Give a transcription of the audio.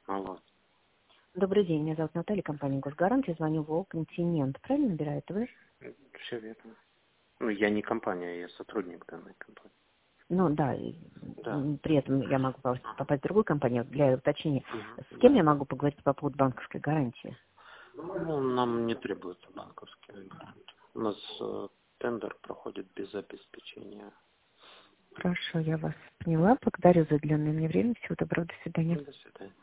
Алло. Добрый день, меня зовут Наталья, компания «Госгарант». Я звоню в «Континент». Правильно набирает вы? Все верно. Ну, я не компания, я сотрудник данной компании. Ну да, и, Да. при этом я могу попасть в другую компанию для уточнения. С кем Да. я могу поговорить по поводу банковской гарантии? Ну, нам не требуется банковский гарант. У нас тендер проходит без обеспечения. Хорошо, я вас поняла. Благодарю за уделенное мне время. Всего доброго, до свидания. До свидания.